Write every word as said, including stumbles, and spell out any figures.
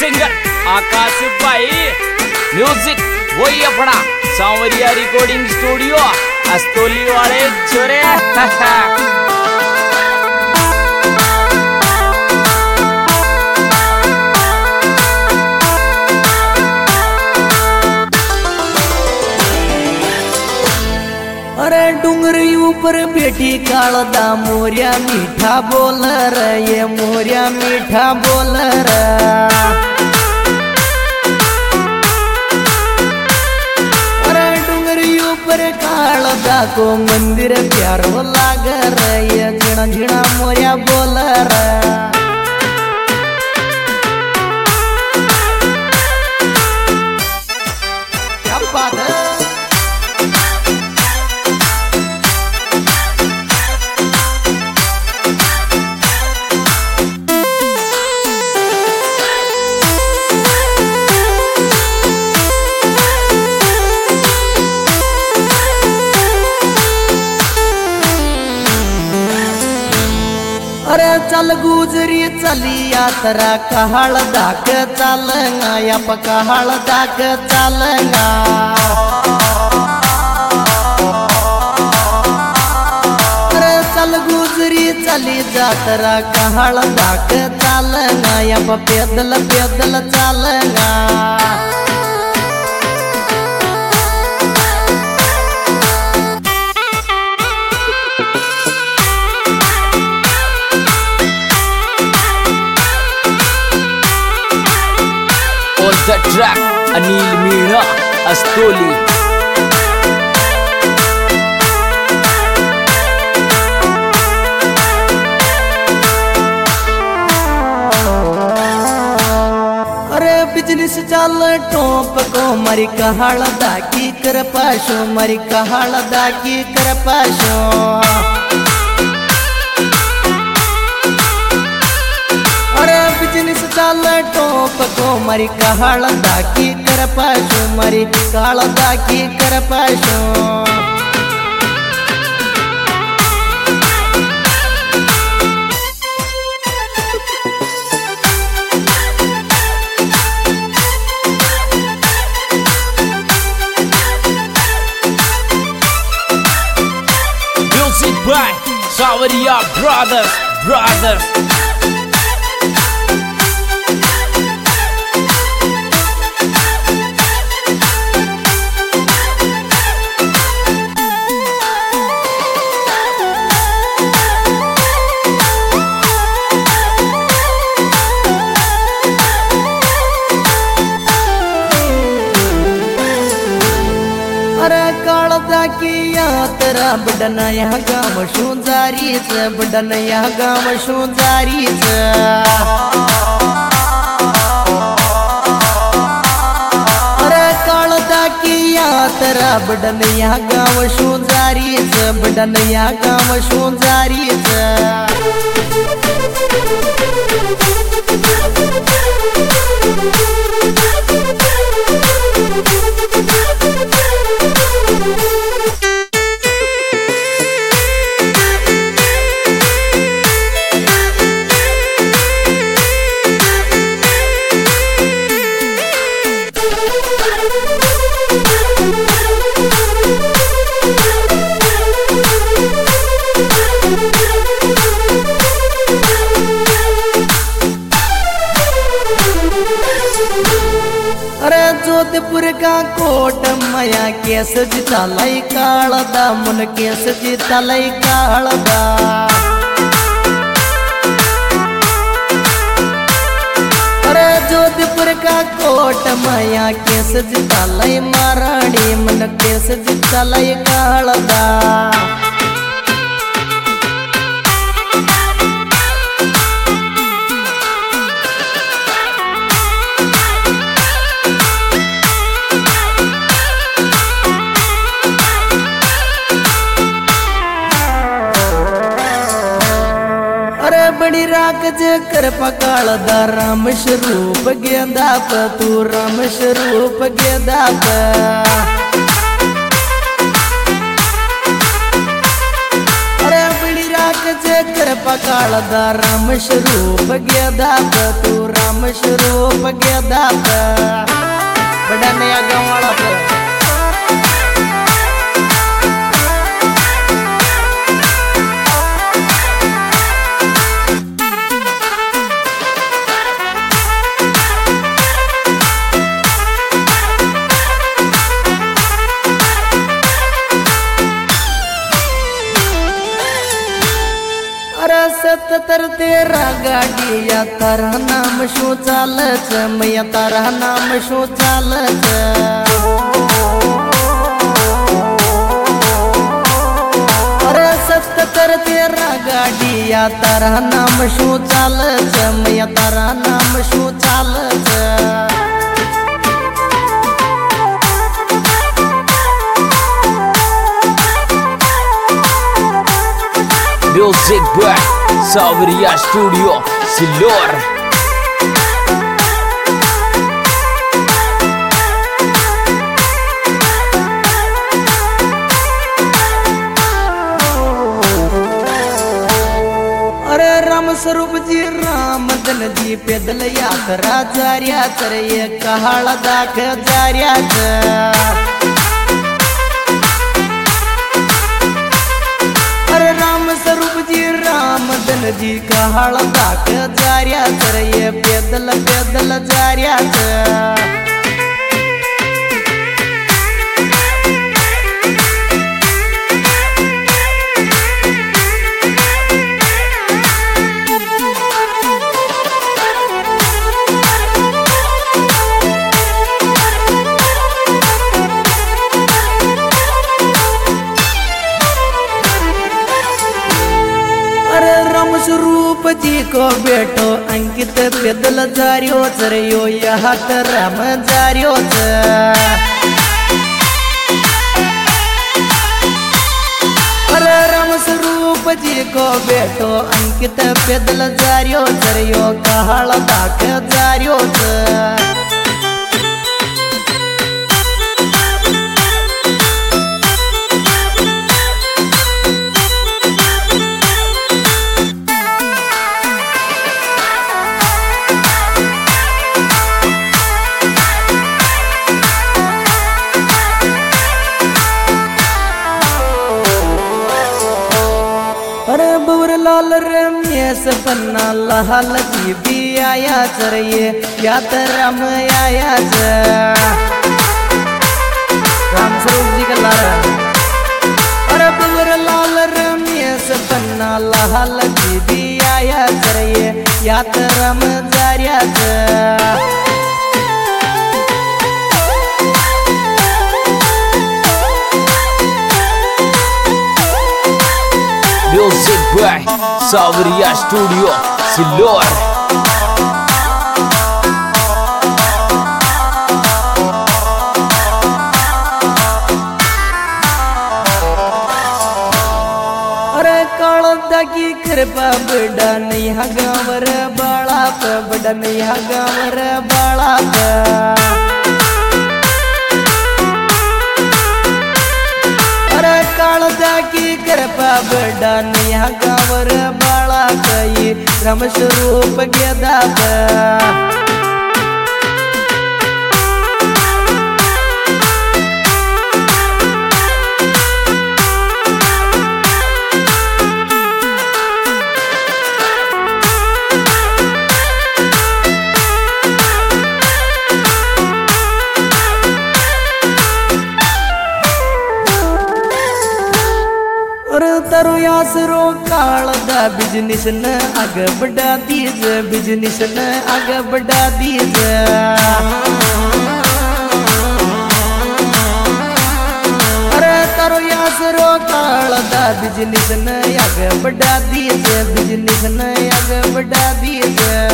Singer आकाश भाई, music वही अपना सांवरिया रिकॉर्डिंग स्टूडियो अस्तोली वाले छोरे। अरे डूंगरी ऊपर बेटी कालदा मोरिया मीठा बोल रे, ये मोरिया मीठा बोल रे। अरे डूंगरी ऊपर कालदा को मंदिर प्यारो लाग रे, ये झिणा झिणा मोरिया बोल रे। क्या बात है। अरे चल गुजरी चली यात्रा कहाळ दाक चालंगा, या पकाहाळ दाक चालंगा। अरे चल गुजरी चली यात्रा कहाळ दाक चालंगा, या पैदल पैदल चालंगा। The track Anil Meena अस्तोली। अरे बिजनेस चाल टोप को मरी कहाळ दाकी कर पाशो, मरी कहाळ दाकी कर पाशो। बिजनेस चाल टोप को मरी कहाळ दाकी कर पाशो, मरी काळ दाकी कर Pasho. Music by Sawaria Brothers Brothers। अरे काळ दाकी यात्रा बडना या गाव शुजारीच, बडना या गाव शुजारीच। अरे काळ दाकी यात्रा बडना या गाव शुजारीच, बडना या गाव शुजारीच। जोधपुर का कोट मया केस जितालाई कालदा, मुन केस जितालाई कालदा। अरे जोधपुर का कोट मया केस जितालाई महाराणी, मुन केस जितालाई कालदा। बड़ी राख जे कर पकाल दा राम स्वरूप गेंदाप, तू राम स्वरूप गेंदाप। अरे बड़ी राख जे कर पकाल दा राम स्वरूप गेंदाप, तू राम राम स्वरूप गेदात बड़ा नया गाँव वाला सत्तर तेरा गाडिया तारा नाम शो चालच मैया तारा नाम शो चालच अरे सत्तर तेरा गाडिया तारा नाम शो चालच मैया तारा नाम शो चालच Music by Sawaria Studio Silor. अरे राम स्वरूप जी राम दन जी पैदल यात्रा जार्या चरे कहाळ दाख जार्या राम स्वरूप जी राम दन जी कहाळ दाख जार्या चरे पैदल पैदल जार्या स्वरूप जी को बेटो अंकित पैदल जार्यो चरयो यहाँ राम जार्यो अरे राम स्वरूप जी को बेटो अंकित पैदल जार्यो चरयो कहाळ दाख जार्यो लाल रमेश पन्ना लाल जी भी आया चरिए यात राम आया राम स्वरूप जी का लारा अरे बबर लाल रमेश पन्ना लाल जी भी आया चरिए यात Ram जार्या Music by Sawaria Studio Silor. अरे काळदागी कृपा बड़ा नहीं गावर बाळाप बड़ा नहीं गावर बाळाप काळजाकी कृपा बड़ा नया गावर बाळा कई राम स्वरूप गेदात तरो यासरो काळदा बिजनेस न आग बढ़ा दीज बिजनेस न आग बढ़ा दीज अरे तरो यासरो काळदा बिजनेस न आग बढ़ा दीज बिजनेस न आग बढ़ा दीज